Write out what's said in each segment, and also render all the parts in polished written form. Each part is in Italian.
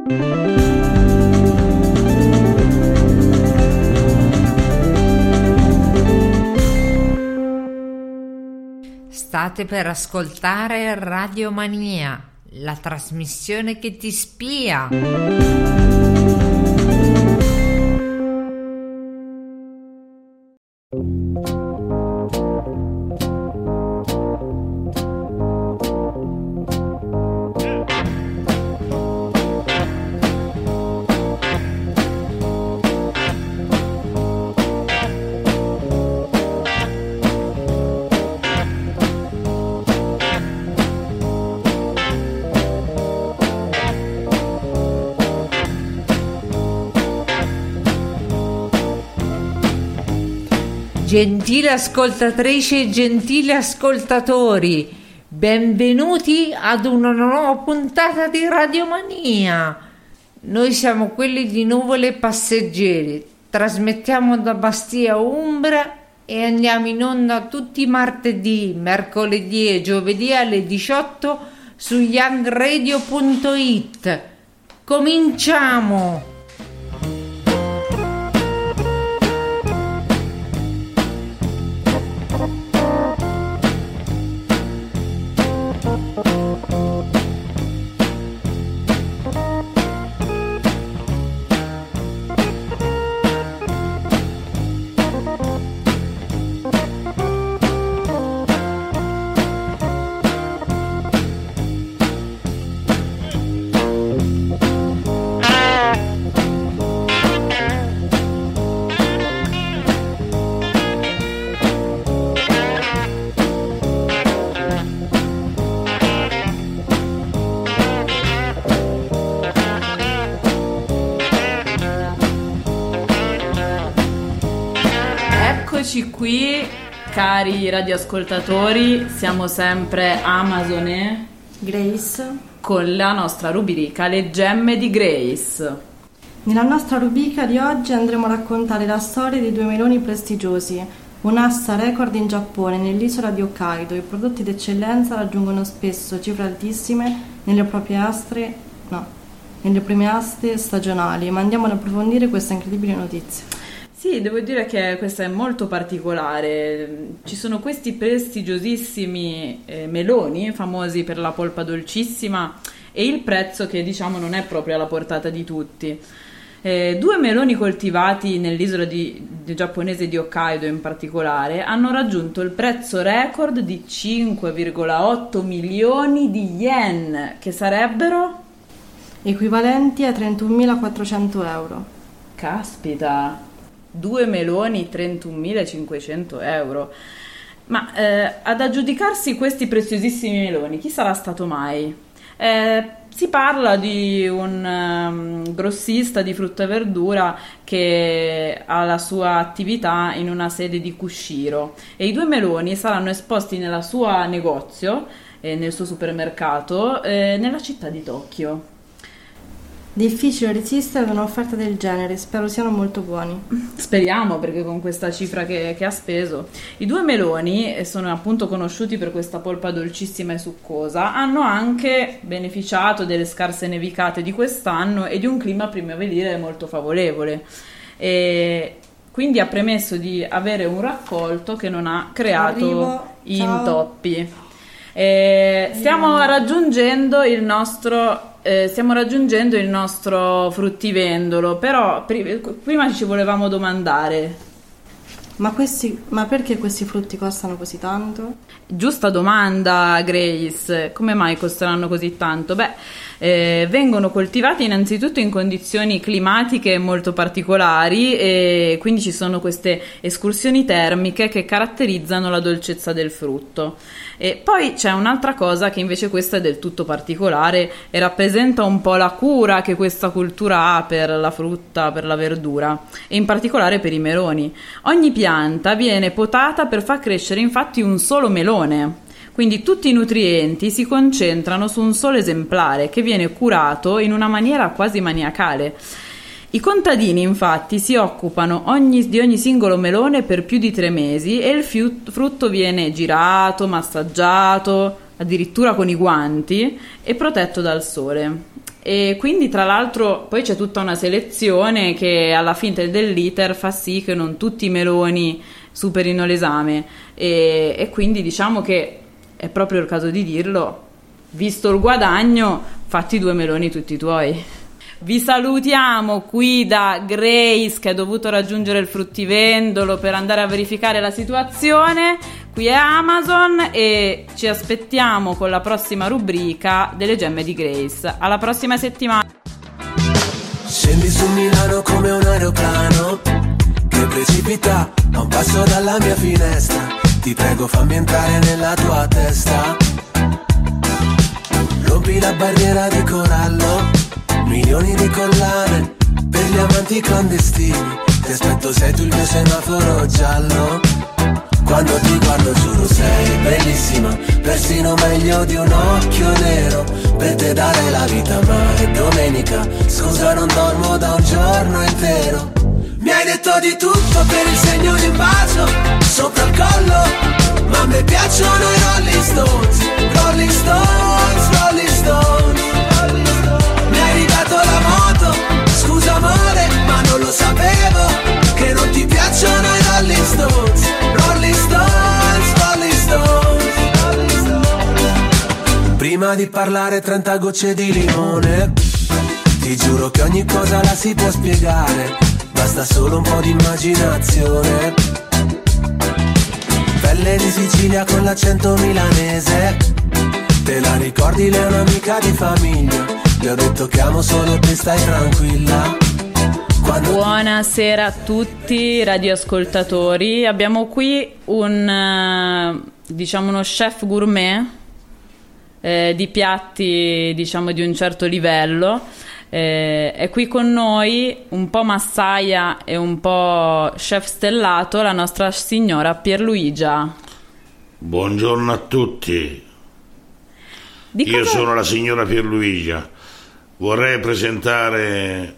State per ascoltare Radiomania, la trasmissione che ti spia. Gentili ascoltatrici e gentili ascoltatori, benvenuti ad una nuova puntata di Radiomania. Noi siamo quelli di Nuvole Passeggeri, trasmettiamo da Bastia Umbra e andiamo in onda tutti i martedì, mercoledì e giovedì alle 18 su youngradio.it. Cominciamo! Eccoci qui, cari radioascoltatori, siamo sempre Amazon e Grace con la nostra rubrica Le gemme di Grace. Nella nostra rubrica di oggi andremo a raccontare la storia di due meloni prestigiosi, un'asta record in Giappone, nell'isola di Hokkaido. I prodotti d'eccellenza raggiungono spesso cifre altissime nelle prime aste stagionali, ma andiamo ad approfondire questa incredibile notizia. Sì, devo dire che questa è molto particolare. Ci sono questi prestigiosissimi meloni, famosi per la polpa dolcissima, e il prezzo che diciamo non è proprio alla portata di tutti. Due meloni coltivati nell'isola giapponese di Hokkaido in particolare hanno raggiunto il prezzo record di 5,8 milioni di yen, che sarebbero equivalenti a 31.400 euro. Caspita! 2 meloni, 31.500 euro. Ma ad aggiudicarsi questi preziosissimi meloni, chi sarà stato mai? Si parla di un grossista di frutta e verdura che ha la sua attività in una sede di Kushiro, e i due meloni saranno esposti nella sua negozio, nel suo supermercato, nella città di Tokyo. Difficile resistere ad un'offerta del genere, spero siano molto buoni. Speriamo, perché con questa cifra che ha speso. I due meloni, sono appunto conosciuti per questa polpa dolcissima e succosa, hanno anche beneficiato delle scarse nevicate di quest'anno e di un clima primaverile molto favorevole, e quindi ha permesso di avere un raccolto che non ha creato intoppi. Stiamo raggiungendo il nostro fruttivendolo, però prima ci volevamo domandare: ma perché questi frutti costano così tanto? Giusta domanda, Grace. Come mai costeranno così tanto? Vengono coltivati innanzitutto in condizioni climatiche molto particolari, e quindi ci sono queste escursioni termiche che caratterizzano la dolcezza del frutto. E poi c'è un'altra cosa che invece questa è del tutto particolare e rappresenta un po' la cura che questa cultura ha per la frutta, per la verdura, e in particolare per i meloni. Ogni pianta viene potata per far crescere infatti un solo melone. Quindi tutti i nutrienti si concentrano su un solo esemplare che viene curato in una maniera quasi maniacale. I contadini infatti si occupano di ogni singolo melone per più di 3 mesi e il frutto viene girato, massaggiato, addirittura con i guanti, e protetto dal sole. E quindi tra l'altro poi c'è tutta una selezione che alla fine dell'iter fa sì che non tutti i meloni superino l'esame e quindi diciamo che è proprio il caso di dirlo, visto il guadagno, fatti 2 meloni tutti tuoi. Vi salutiamo qui da Grace che ha dovuto raggiungere il fruttivendolo per andare a verificare la situazione. Qui è Amazon e ci aspettiamo con la prossima rubrica delle gemme di Grace. Alla prossima settimana. Scendi su Milano come un aeroplano che precipita a un passo dalla mia finestra. Ti prego fammi entrare nella tua testa. Rompi la barriera di corallo, milioni di collane per gli amanti clandestini. Ti aspetto, sei tu il mio semaforo giallo. Quando ti guardo giuro sei bellissima, persino meglio di un occhio nero. Per te dare la vita ma è domenica, scusa non dormo da un giorno intero. Mi hai detto di tutto per il segno di un bacio sopra il collo, ma a me piacciono i Rolling Stones, Rolling Stones, Rolling Stones. Mi hai ridato la moto, scusa amore, ma non lo sapevo che non ti piacciono i Rolling Stones, Rolling Stones, Rolling Stones. Prima di parlare 30 gocce di limone, ti giuro che ogni cosa la si può spiegare, basta solo un po' di immaginazione. Pelle di Sicilia con l'accento milanese, te la ricordi, lei è un'amica di famiglia. Le ho detto che amo solo te, stai tranquilla. Buonasera a tutti radioascoltatori. Abbiamo qui uno chef gourmet di piatti diciamo di un certo livello. È qui con noi un po' massaia e un po' chef stellato la nostra signora Pierluigia. Buongiorno a tutti. Io sono la signora Pierluigia. Vorrei presentare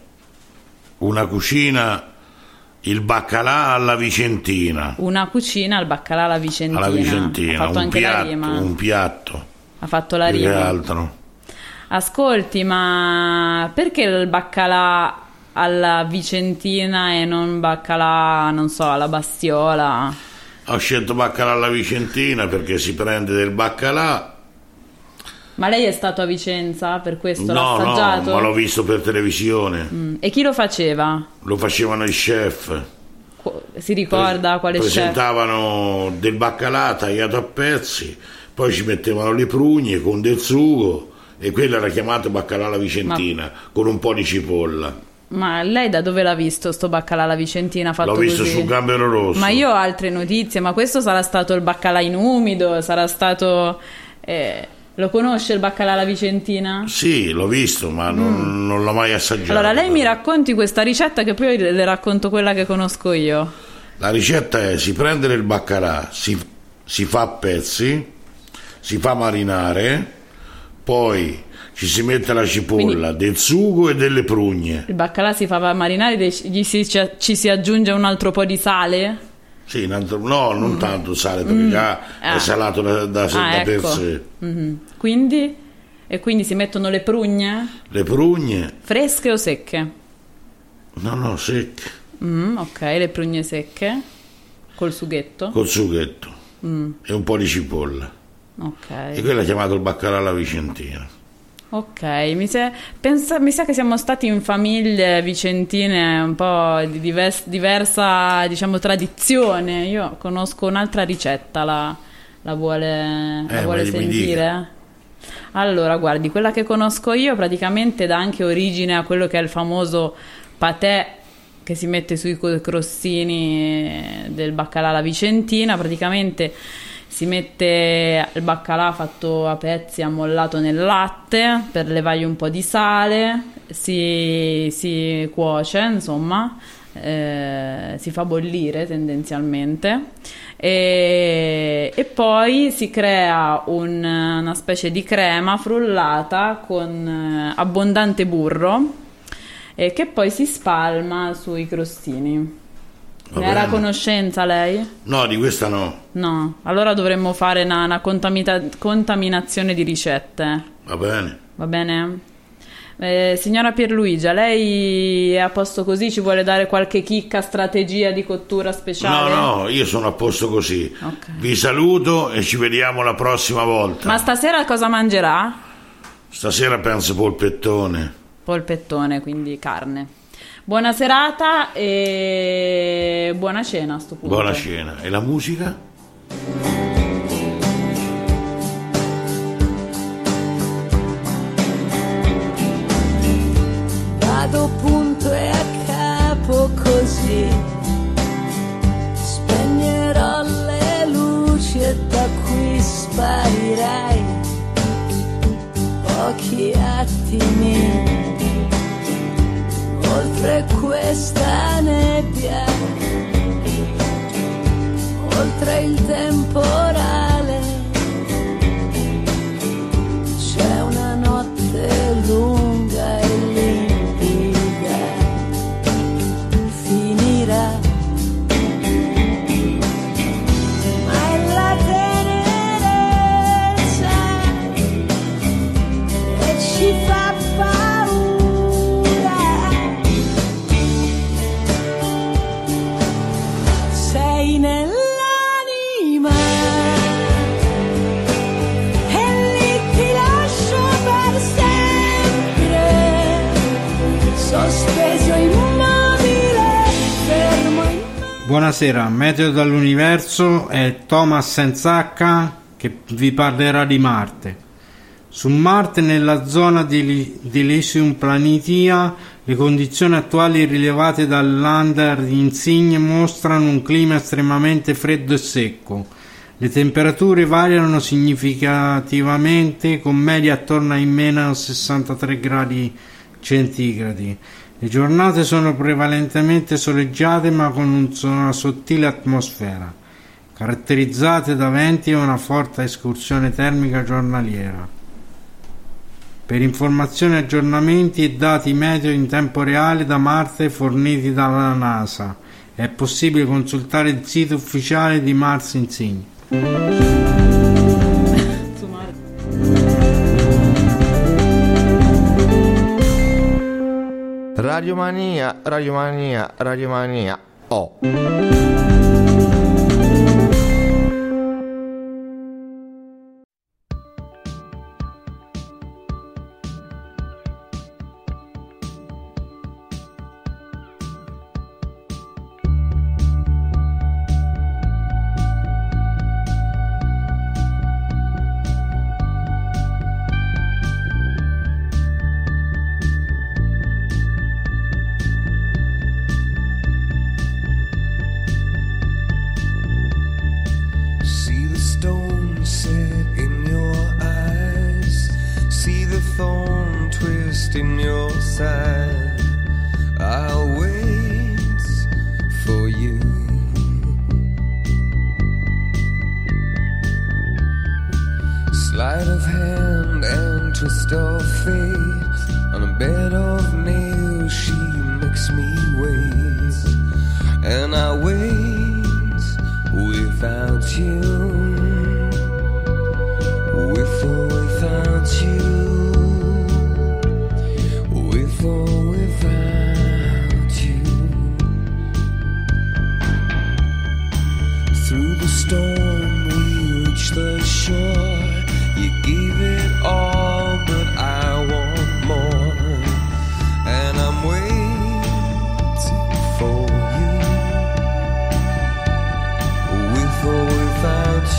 una cucina, il baccalà alla vicentina. Una cucina al baccalà alla vicentina. Alla vicentina, ha fatto anche la rima. Un piatto. Ha fatto la rima. Che altro? Ascolti, ma perché il baccalà alla vicentina e non baccalà, non so, alla Bastiola? Ho scelto baccalà alla vicentina perché si prende del baccalà. Ma lei è stato a Vicenza, per questo l'ha assaggiato? No, ma l'ho visto per televisione. E chi lo faceva? Lo facevano i chef. Si ricorda quale chef? Presentavano del baccalà tagliato a pezzi, poi ci mettevano le prugne con del sugo e quello era chiamato baccalà alla vicentina, con un po' di cipolla. Ma lei da dove l'ha visto sto baccalà alla vicentina fatto così? L'ho visto su Gambero Rosso. Ma io ho altre notizie, ma questo sarà stato il baccalà in umido, sarà stato... Lo conosce il baccalà alla vicentina? Sì, l'ho visto, ma non l'ho mai assaggiato. Allora, lei mi racconti questa ricetta che poi le racconto quella che conosco io. La ricetta è: si prende il baccalà, si fa a pezzi, si fa marinare, poi ci si mette la cipolla, del sugo e delle prugne. Il baccalà si fa marinare, ci si aggiunge un altro po' di sale? Sì, non tanto sale perché già è salato da ecco. per sé. Quindi? E quindi si mettono le prugne? Le prugne? Fresche o secche? No, secche. Ok, le prugne secche. Col sughetto? Col sughetto. E un po' di cipolla. Ok. E quello è chiamato il baccalà alla vicentina. Ok, mi sa che siamo stati in famiglie vicentine un po' di diversa, diciamo, tradizione. Io conosco un'altra ricetta, la vuole sentire? Allora, guardi, quella che conosco io praticamente dà anche origine a quello che è il famoso patè che si mette sui crostini del baccalà alla vicentina. Praticamente si mette il baccalà fatto a pezzi, ammollato nel latte per levargli un po' di sale, si cuoce, insomma, si fa bollire tendenzialmente e poi si crea una specie di crema frullata con abbondante burro che poi si spalma sui crostini. Ne era a conoscenza lei? No, di questa no. No, allora dovremmo fare una contaminazione di ricette. Va bene. Va bene? Signora Pierluigia, lei è a posto così? Ci vuole dare qualche chicca, strategia di cottura speciale? No, io sono a posto così. Okay. Vi saluto e ci vediamo la prossima volta. Ma stasera cosa mangerà? Stasera penso polpettone. Polpettone, quindi carne. Buona serata e buona cena a sto punto. Buona cena. E la musica? Vado punto e a capo così, spegnerò le luci e da qui sparirai pochi attimi oltre questa nebbia, oltre il temporale. C'è una notte lunga e limpida, finirà, ma è la tenerezza che ci fa paura. Sei nell'anima e lì ti lascio per sempre, sospeso immobile, fermo immobile. Buonasera, Meteo dall'Universo è Thomas Senzacca che vi parlerà di Marte. Su Marte, nella zona di Elysium Planitia, le condizioni attuali rilevate dal lander Insigne mostrano un clima estremamente freddo e secco. Le temperature variano significativamente, con medie attorno ai meno 63 gradi centigradi. Le giornate sono prevalentemente soleggiate ma con una sottile atmosfera, caratterizzate da venti e una forte escursione termica giornaliera. Per informazioni, aggiornamenti e dati meteo in tempo reale da Marte forniti dalla NASA, è possibile consultare il sito ufficiale di Mars Insigne. Radiomania, Radiomania, Radiomania. Oh. See the stone set in your eyes, see the thorn twist in your side. I'll wait for you. Sleight of hand and twist of fate, on a bed of nails she makes me wait, and I wait without you, with or without you, with or without you. Through the storm we reach the shore, you gave it all but I want more, and I'm waiting for you, with or without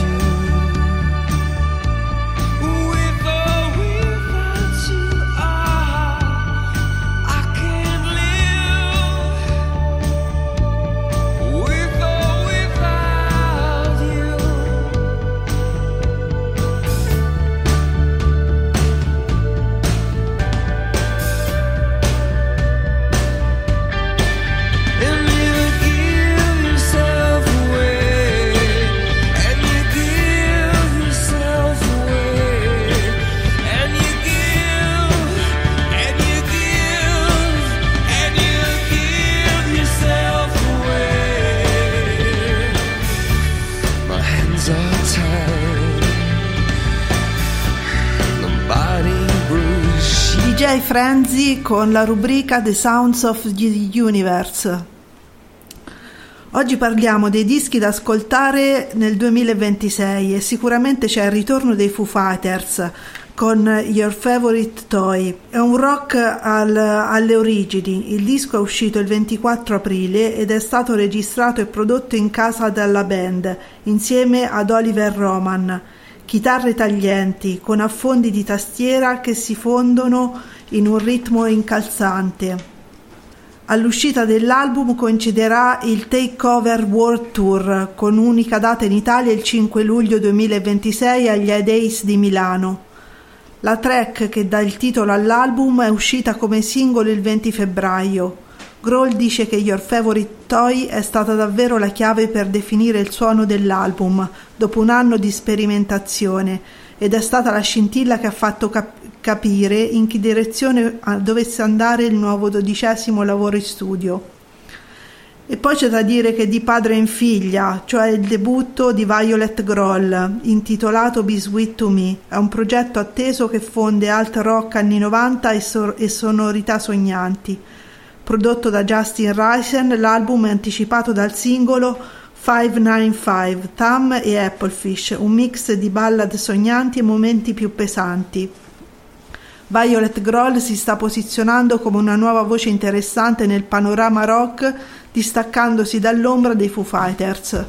DJ Frenzy con la rubrica The Sounds of the Universe. Oggi parliamo dei dischi da ascoltare nel 2026 e sicuramente c'è il ritorno dei Foo Fighters con Your Favorite Toy. È un rock alle origini. Il disco è uscito il 24 aprile ed è stato registrato e prodotto in casa dalla band insieme ad Oliver Roman. Chitarre taglienti con affondi di tastiera che si fondono in un ritmo incalzante. All'uscita dell'album coinciderà il Takeover World Tour con unica data in Italia il 5 luglio 2026 agli Days di Milano. La track che dà il titolo all'album è uscita come singolo il 20 febbraio. Grohl dice che Your Favorite Toy è stata davvero la chiave per definire il suono dell'album dopo un anno di sperimentazione ed è stata la scintilla che ha fatto capire in che direzione dovesse andare il nuovo 12° lavoro in studio. E poi c'è da dire che di padre in figlia, cioè il debutto di Violet Grohl, intitolato Be Sweet to Me, è un progetto atteso che fonde alt rock anni 90 e sonorità sognanti. Prodotto da Justin Risen, l'album è anticipato dal singolo 595, Thumb e Applefish, un mix di ballad sognanti e momenti più pesanti. Violet Grohl si sta posizionando come una nuova voce interessante nel panorama rock, distaccandosi dall'ombra dei Foo Fighters.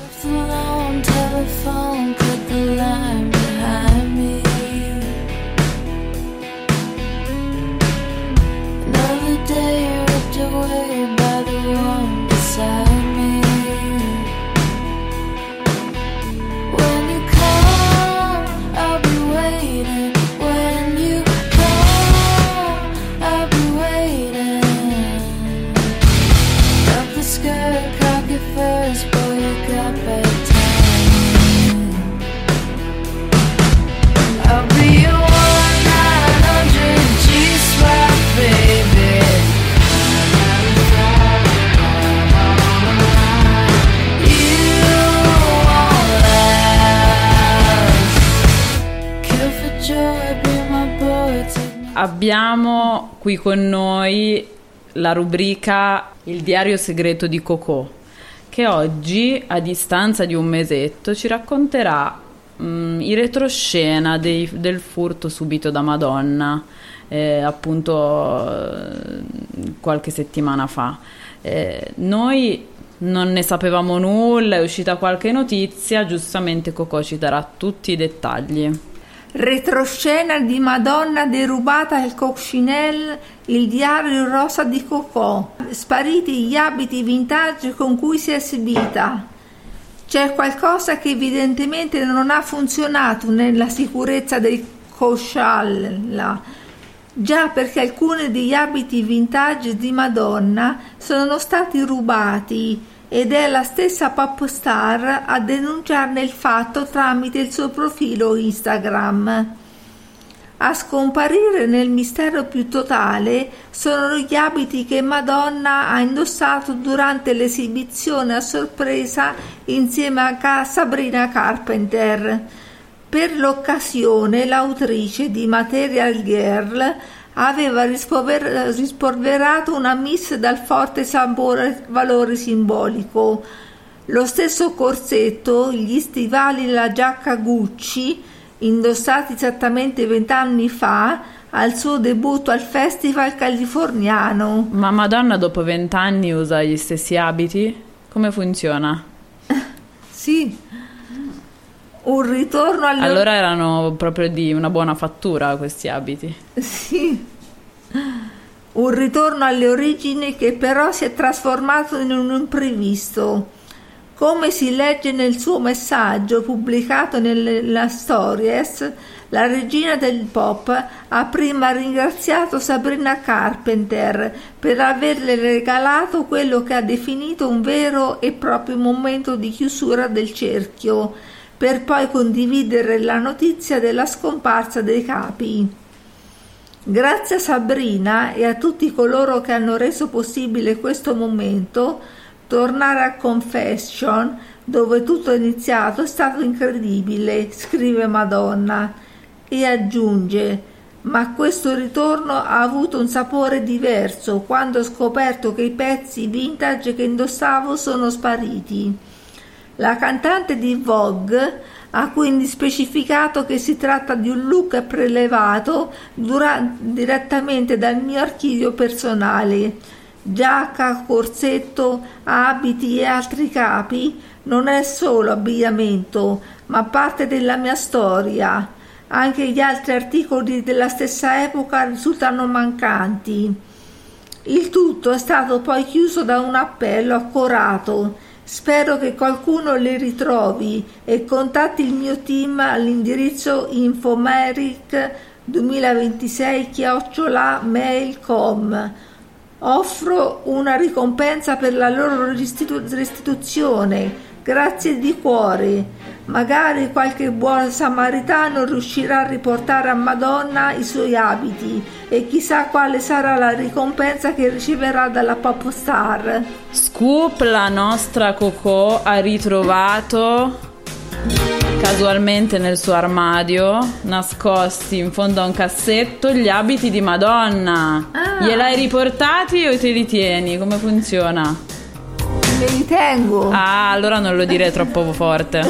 Abbiamo qui con noi la rubrica Il diario segreto di Coco, che oggi, a distanza di un mesetto, ci racconterà i retroscena del furto subito da Madonna, appunto qualche settimana fa. Noi non ne sapevamo nulla, è uscita qualche notizia, giustamente Coco ci darà tutti i dettagli. Retroscena di Madonna derubata al Coccinelle, il diario rosa di Coco. Spariti gli abiti vintage con cui si è esibita. C'è qualcosa che evidentemente non ha funzionato nella sicurezza del Coccinelle. Già perché alcuni degli abiti vintage di Madonna sono stati rubati ed è la stessa pop star a denunciarne il fatto tramite il suo profilo Instagram. A scomparire nel mistero più totale sono gli abiti che Madonna ha indossato durante l'esibizione a sorpresa insieme a Sabrina Carpenter. Per l'occasione l'autrice di Material Girl aveva rispolverato una miss dal forte valore simbolico. Lo stesso corsetto, gli stivali e la giacca Gucci, indossati esattamente 20 anni fa al suo debutto al Festival californiano. Ma Madonna dopo 20 anni usa gli stessi abiti? Come funziona? Sì. Un ritorno alle... Allora erano proprio di una buona fattura questi abiti. Sì. Un ritorno alle origini che però si è trasformato in un imprevisto. Come si legge nel suo messaggio pubblicato nella Stories, la regina del pop ha prima ringraziato Sabrina Carpenter per averle regalato quello che ha definito un vero e proprio momento di chiusura del cerchio, per poi condividere la notizia della scomparsa dei capi. Grazie a Sabrina e a tutti coloro che hanno reso possibile questo momento, tornare a Confession, dove tutto è iniziato, è stato incredibile, scrive Madonna, e aggiunge: ma questo ritorno ha avuto un sapore diverso quando ho scoperto che i pezzi vintage che indossavo sono spariti. La cantante di Vogue ha quindi specificato che si tratta di un look prelevato direttamente dal mio archivio personale. Giacca, corsetto, abiti e altri capi non è solo abbigliamento, ma parte della mia storia. Anche gli altri articoli della stessa epoca risultano mancanti. Il tutto è stato poi chiuso da un appello accorato. Spero che qualcuno li ritrovi e contatti il mio team all'indirizzo infomeric2026@mail.com. Offro una ricompensa per la loro restituzione. Grazie di cuore. Magari qualche buon samaritano riuscirà a riportare a Madonna i suoi abiti e chissà quale sarà la ricompensa che riceverà dalla pop star. Scoop, la nostra Coco ha ritrovato casualmente nel suo armadio, nascosti in fondo a un cassetto, gli abiti di Madonna. Gliel'hai riportati o te li tieni? Come funziona? Me li tengo. Ah, allora non lo dire troppo forte.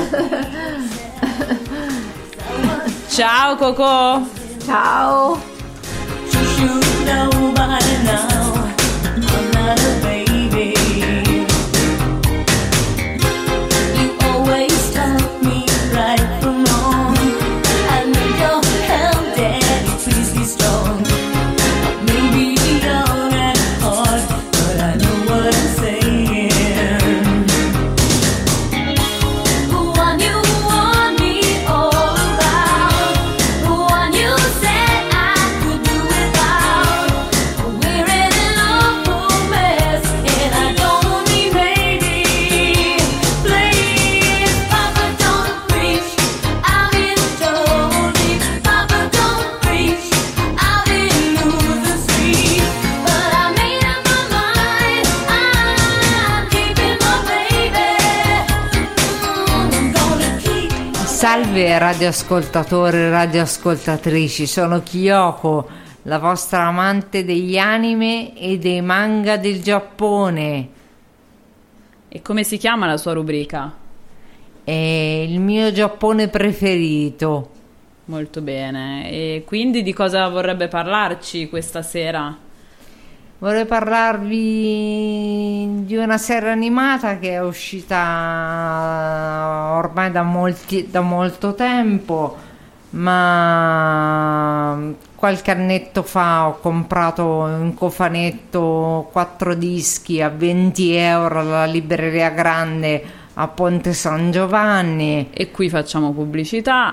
Ciao Coco. Ciao. Salve radioascoltatori e radioascoltatrici, sono Kyoko, la vostra amante degli anime e dei manga del Giappone. E come si chiama la sua rubrica? È il mio Giappone preferito. Molto bene. E quindi di cosa vorrebbe parlarci questa sera? Vorrei parlarvi di una serie animata che è uscita ormai da molto tempo, ma qualche annetto fa ho comprato in cofanetto 4 dischi a 20 euro alla libreria grande a Ponte San Giovanni. E qui facciamo pubblicità.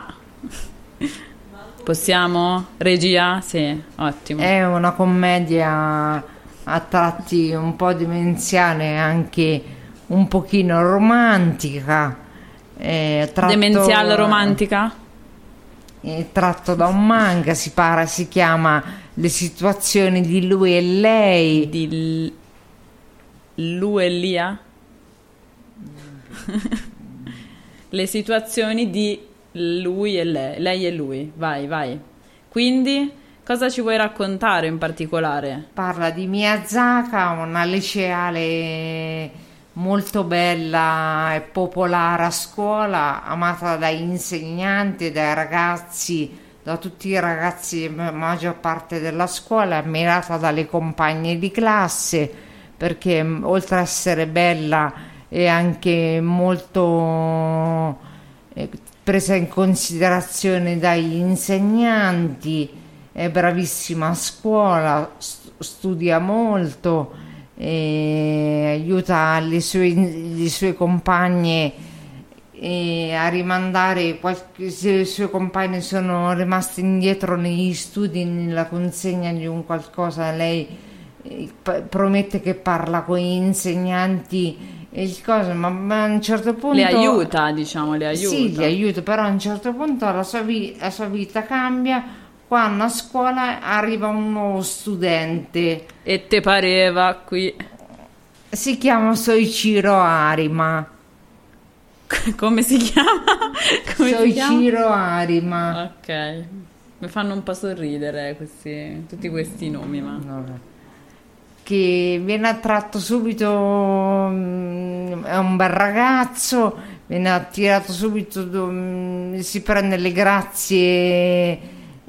Possiamo? Regia? Sì, ottimo. È una commedia a tratti un po' demenziale, anche un pochino romantica. Demenziale romantica? Tratto da un manga, si chiama Le situazioni di lui e lei. Di lui e Lia? Le situazioni di lui e lei e lui. Vai. Quindi, cosa ci vuoi raccontare in particolare? Parla di Miyazaka, una liceale molto bella e popolare a scuola, amata dagli insegnanti, dai ragazzi, da tutti i ragazzi, la maggior parte della scuola, ammirata dalle compagne di classe, perché oltre a essere bella è anche molto presa in considerazione dagli insegnanti, è bravissima a scuola, studia molto, aiuta le sue compagne a rimandare, se le sue compagne sono rimaste indietro negli studi, nella consegna di un qualcosa, lei promette che parla con gli insegnanti e il cosa, ma a un certo punto le aiuta, diciamo, le aiuta. Sì, li aiuta, però a un certo punto la sua vita cambia quando a scuola arriva un nuovo studente. E te pareva qui? Si chiama Soichiro Arima. Come si chiama? Soichiro Arima. Ok. Mi fanno un po' sorridere tutti questi nomi, ma... Che viene attratto subito, è un bel ragazzo, viene attirato subito, si prende le grazie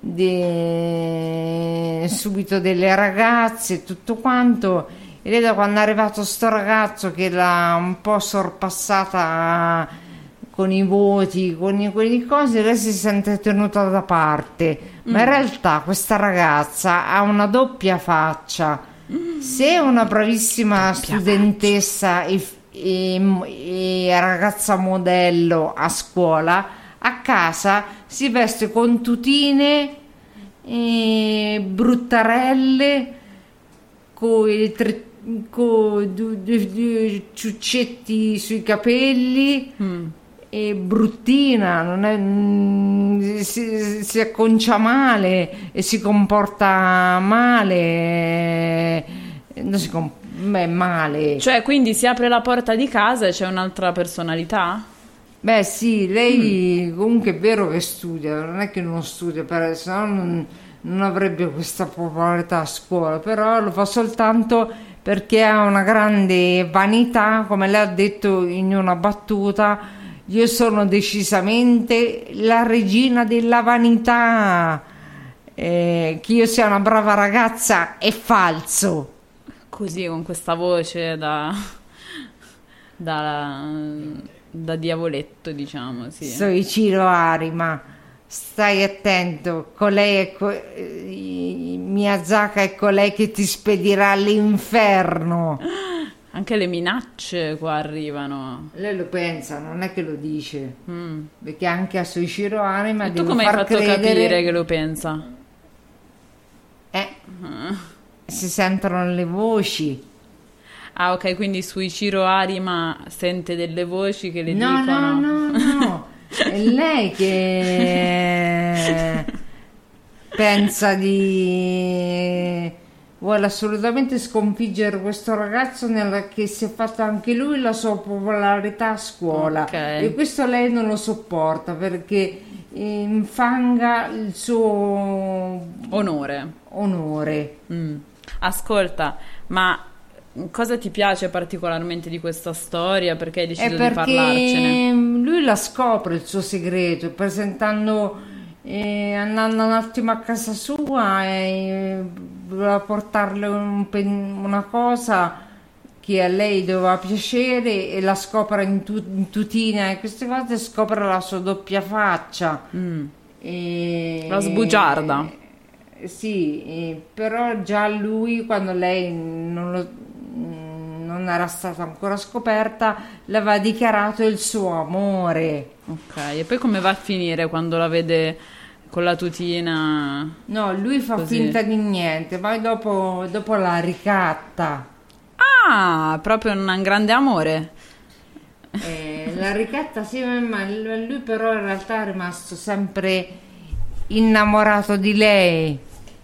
subito delle ragazze e tutto quanto, e lei da quando è arrivato sto ragazzo che l'ha un po' sorpassata con i voti, con quelle cose, lei si sente tenuta da parte, ma in realtà questa ragazza ha una doppia faccia. Se è una bravissima studentessa e ragazza modello a scuola, a casa si veste con tutine e bruttarelle, con due ciuccetti sui capelli, e bruttina, non è, si acconcia male e si comporta male, male. Cioè, quindi si apre la porta di casa e c'è un'altra personalità? Beh sì, lei comunque è vero che studia, non è che non studia, se no non avrebbe questa popolarità a scuola, però lo fa soltanto perché ha una grande vanità, come lei ha detto in una battuta: io sono decisamente la regina della vanità, che io sia una brava ragazza è falso. Così, con questa voce da diavoletto, diciamo, sì. Soichiro Arima, stai attento, colei Miyazaki è colei che ti spedirà all'inferno. Anche le minacce qua arrivano. Lei lo pensa, non è che lo dice, perché anche a Soichiro Arima E tu devo come hai far fatto credere capire che lo pensa? si sentono le voci. Ah, ok, quindi Soichiro Arima sente delle voci che le No, dicono... no, è lei che pensa vuole assolutamente sconfiggere questo ragazzo che si è fatto anche lui la sua popolarità a scuola, Ok. e questo lei non lo sopporta perché infanga il suo onore. Ascolta, ma cosa ti piace particolarmente di questa storia? Perché hai deciso di Perché parlarcene? lui la scopre il suo segreto andando un attimo a casa sua e voleva portarle una cosa che a lei doveva piacere, e la scopre in tutina e queste cose, scopre la sua doppia faccia. La sbugiarda. Sì, però già lui, quando lei non era stata ancora scoperta, le aveva dichiarato il suo amore. Ok, e poi come va a finire quando la vede con la tutina? No, lui fa Così. finta di niente, poi dopo la ricatta. Ah, proprio un grande amore. La ricatta sì, ma lui però in realtà è rimasto sempre innamorato di lei.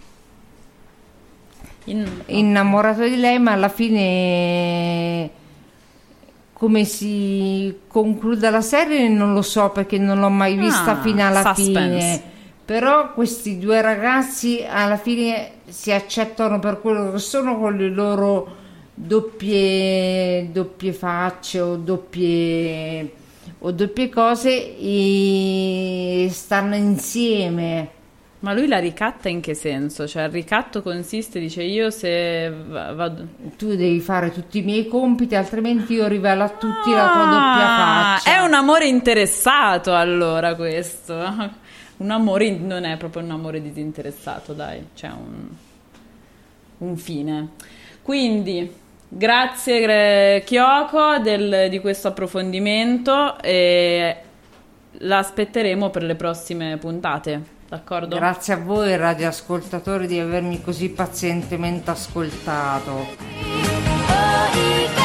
Innamorato di lei, ma alla fine come si conclude la serie non lo so, perché non l'ho mai vista fino alla fine. Però questi due ragazzi alla fine si accettano per quello che sono, con le loro doppie facce o doppie cose, e stanno insieme. Ma lui la ricatta in che senso? Cioè il ricatto consiste, dice, io se vado... Tu devi fare tutti i miei compiti, altrimenti io rivelo a tutti la tua doppia faccia. È un amore interessato, allora, questo. Un amore, non è proprio un amore disinteressato, dai, c'è un fine. Quindi, grazie Kyoko di questo approfondimento, e la aspetteremo per le prossime puntate. D'accordo? Grazie a voi radioascoltatori di avermi così pazientemente ascoltato.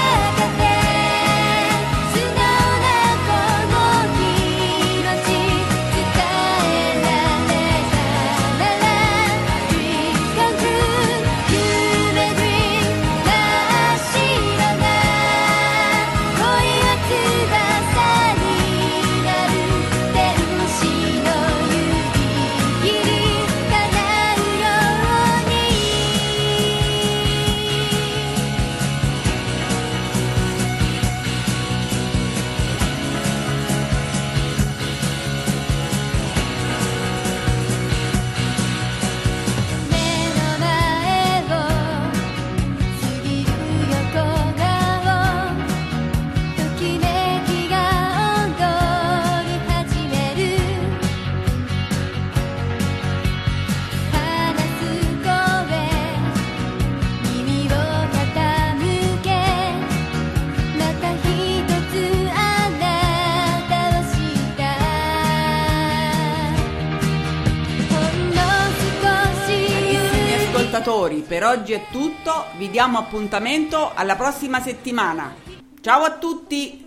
ascoltatori, per oggi è tutto, vi diamo appuntamento alla prossima settimana. Ciao a tutti!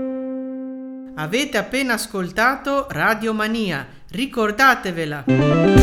Avete appena ascoltato Radio Mania, ricordatevela!